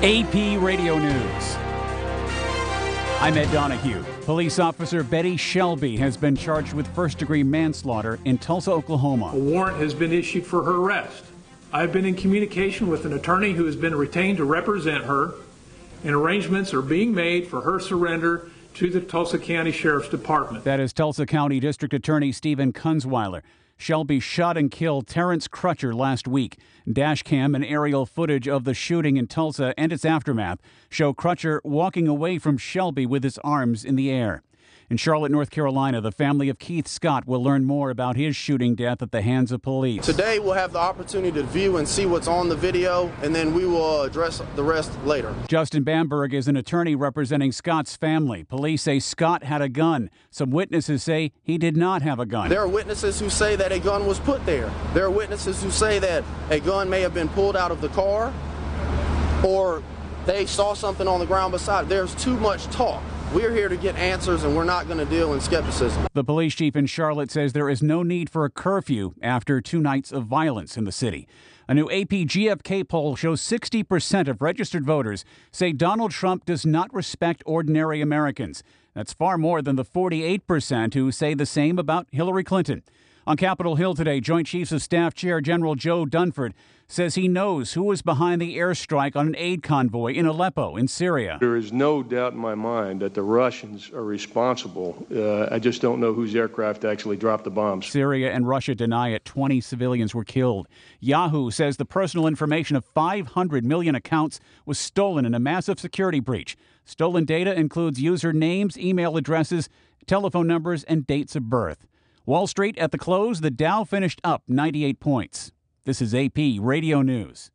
AP Radio News. I'm Ed Donahue. Police officer Betty Shelby has been charged with first-degree manslaughter in Tulsa, Oklahoma. A warrant has been issued for her arrest. I've been in communication with an attorney who has been retained to represent her, and arrangements are being made for her surrender to the Tulsa County Sheriff's Department. That is Tulsa County District Attorney Stephen Kunzweiler. Shelby shot and killed Terrence Crutcher last week. Dashcam and aerial footage of the shooting in Tulsa and its aftermath show Crutcher walking away from Shelby with his arms in the air. In Charlotte, North Carolina, the family of Keith Scott will learn more about his shooting death at the hands of police. Today we'll have the opportunity to view and see what's on the video, and then we will address the rest later. Justin Bamberg is an attorney representing Scott's family. Police say Scott had a gun. Some witnesses say he did not have a gun. There are witnesses who say that a gun was put there. There are witnesses who say that a gun may have been pulled out of the car, or they saw something on the ground beside. There's too much talk. We're here to get answers, and we're not going to deal in skepticism. The police chief in Charlotte says there is no need for a curfew after 2 nights of violence in the city. A new AP GFK poll shows 60% of registered voters say Donald Trump does not respect ordinary Americans. That's far more than the 48% who say the same about Hillary Clinton. On Capitol Hill today, Joint Chiefs of Staff Chair General Joe Dunford says he knows who was behind the airstrike on an aid convoy in Aleppo in Syria. There is no doubt in my mind that the Russians are responsible. I just don't know whose aircraft actually dropped the bombs. Syria and Russia deny it. 20 civilians were killed. Yahoo says the personal information of 500 million accounts was stolen in a massive security breach. Stolen data includes user names, email addresses, telephone numbers, and dates of birth. Wall Street at the close, the Dow finished up 98 points. This is AP Radio News.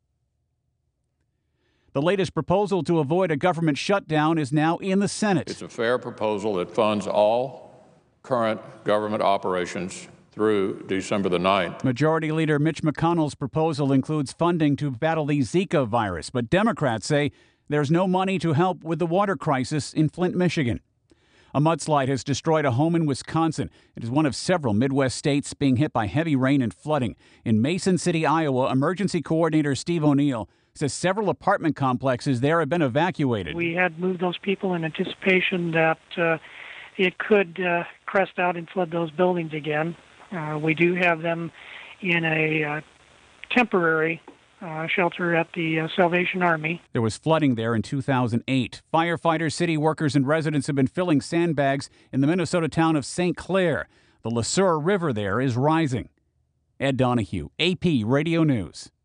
The latest proposal to avoid a government shutdown is now in the Senate. It's a fair proposal that funds all current government operations through December the 9th. Majority Leader Mitch McConnell's proposal includes funding to battle the Zika virus, but Democrats say there's no money to help with the water crisis in Flint, Michigan. A mudslide has destroyed a home in Wisconsin. It is one of several Midwest states being hit by heavy rain and flooding. In Mason City, Iowa, Emergency Coordinator Steve O'Neill says several apartment complexes there have been evacuated. We had moved those people in anticipation that it could crest out and flood those buildings again. We do have them in a temporary shelter at the Salvation Army. There was flooding there in 2008. Firefighters, city workers, and residents have been filling sandbags in the Minnesota town of St. Clair. The Le Sueur River there is rising. Ed Donahue, AP Radio News.